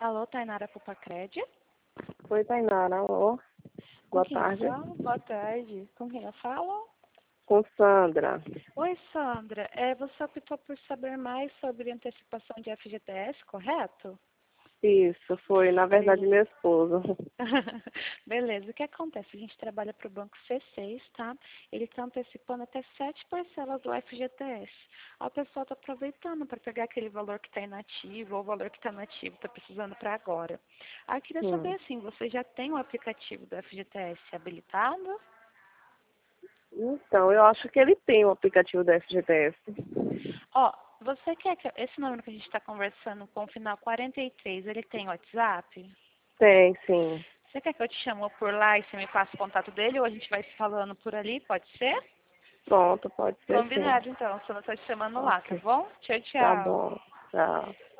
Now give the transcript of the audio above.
Alô, Tainara Pupacred? Oi, Tainara. Alô. Com Boa quem eu tarde. falo? Boa tarde. Com quem eu falo? Com Sandra. Oi, Sandra. Você optou por saber mais sobre antecipação de FGTS, correto? Isso, foi, na verdade, Beleza. meu esposo. Beleza. O que acontece? A gente trabalha para o Banco C6, tá? Ele está antecipando até 7 parcelas do FGTS. A pessoa está aproveitando para pegar aquele valor que está inativo ou o valor que está nativo, está precisando para agora. Eu queria saber, Hum. assim, você já tem o aplicativo do FGTS habilitado? Então, eu acho que ele tem o aplicativo da FGTS. Ó, você quer que esse número que a gente está conversando com o final 43, ele tem WhatsApp? Tem, sim. Você quer que eu te chamo por lá e você me passe o contato dele ou a gente vai se falando por ali? Pode ser? Pronto, pode ser sim. Combinado, então. Só não tô te chamando lá, tá Ok. bom? Tchau, Tá tchau. bom. Tchau.